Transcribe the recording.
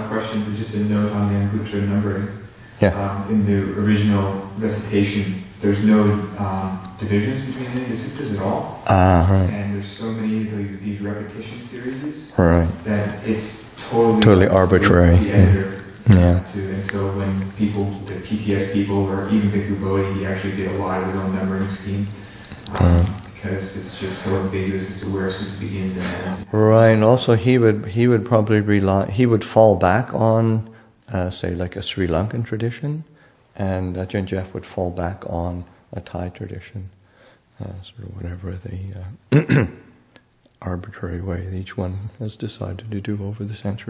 question, but just a note on the Anguttara numbering. Yeah. In the original recitation, there's no divisions between any of the sutras at all. Right. And there's so many of these repetition series that it's totally arbitrary. The editor. Yeah. And so when people, the PTS people, or even Bhikkhu Bodhi, he actually did a lot of his own numbering scheme. Because it's just so ambiguous as to where a sutra begins and ends. Right, and also he would probably fall back on, say, like a Sri Lankan tradition, and Ajahn Jeff would fall back on a Thai tradition, sort of whatever the arbitrary way each one has decided to do over the centuries.